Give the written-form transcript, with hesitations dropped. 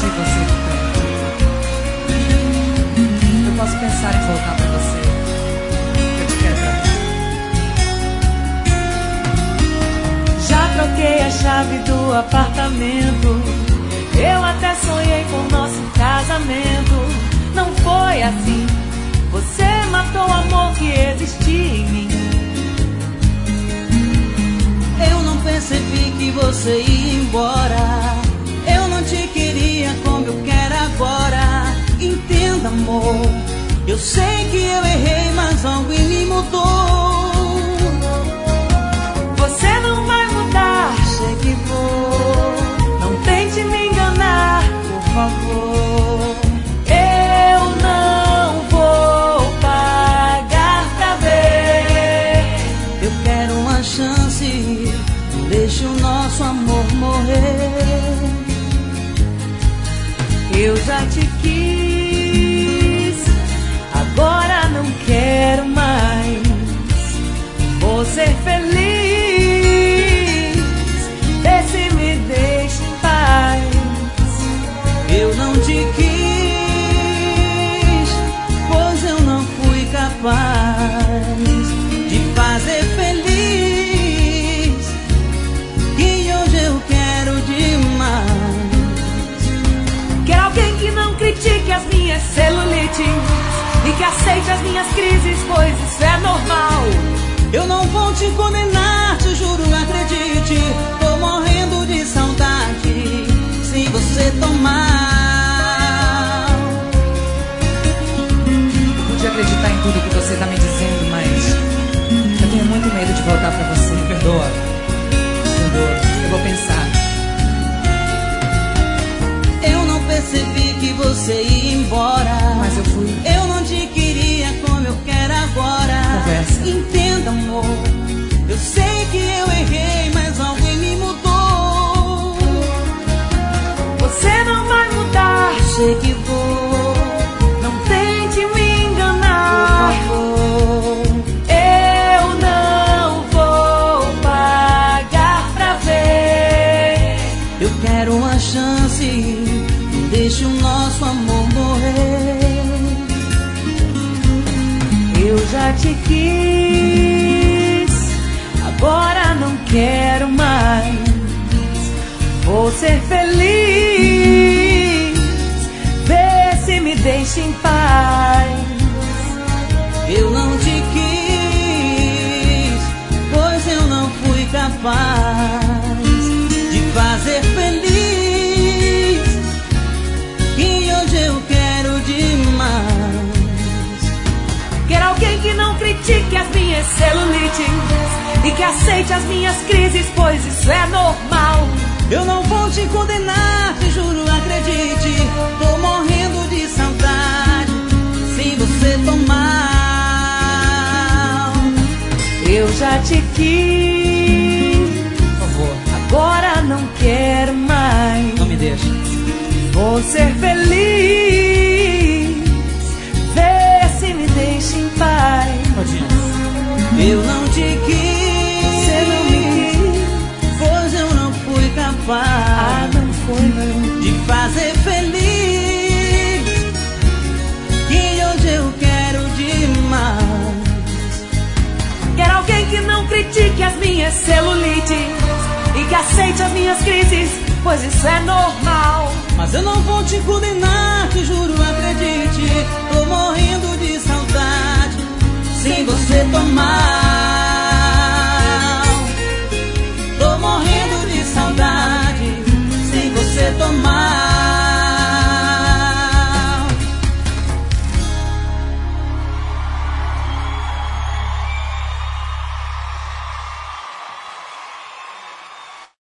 sentir você aqui perto. Eu posso pensar em voltar pra você. Eu te quero pra mim. Já troquei a chave do apartamento. Eu até sonhei com nosso casamento. Não foi assim. Você matou o amor que existia em mim. Eu não percebi que você ia embora. Eu não te queria como eu quero agora. Entenda, amor, eu sei que eu errei, mas algo em mim mudou. Você não vai mudar, chegue e vou. Não tente me enganar, por favor. Eu não vou pagar pra ver. Eu quero uma chance, não deixe o nosso amor morrer. Eu já te quis, agora não quero mais. Vou ser feliz, vê se me deixa em paz. Eu não te quis, pois eu não fui capaz de fazer feliz. E hoje eu quero demais. Quero alguém que não critique as minhas celulites e que aceite as minhas crises, pois isso é normal. Eu não vou te condenar, te juro, acredite. Tô morrendo de saudade se você tomar. Eu podia acreditar em tudo que você tá me dizendo, mas eu tenho muito medo de voltar pra você. Me perdoa. Eu vou pensar. Eu não percebi que você ia embora, Mas eu fui. Eu não te queria como eu quero agora. Conversa. Entenda, amor, eu sei que eu errei, mas algo em mim mudou. Você não vai mudar, Sei que vou, não tente me enganar. por favor. Eu não vou pagar pra ver. Eu quero uma chance, não deixe o nosso amor morrer. Eu já te quis, agora não quero mais. Vou ser feliz, vê se me deixa em paz. Eu não te quis, pois eu não fui capaz de fazer feliz. E hoje eu quero demais. Quero alguém que não critique as minhas celulites e que aceite as minhas crises, pois isso é normal. Eu não vou te condenar, te juro, acredite. Tô morrendo de saudade se você tomar. Eu já te quis, Por favor, agora não quero mais. não me deixe. Vou ser feliz, vê se me deixa em paz. Eu não te quis, Você não me quis, pois eu não fui capaz não foi não. de fazer feliz. E hoje eu quero demais. Quero alguém que não critique as minhas celulites e que aceite as minhas crises, pois isso é normal. Mas eu não vou te condenar, te juro,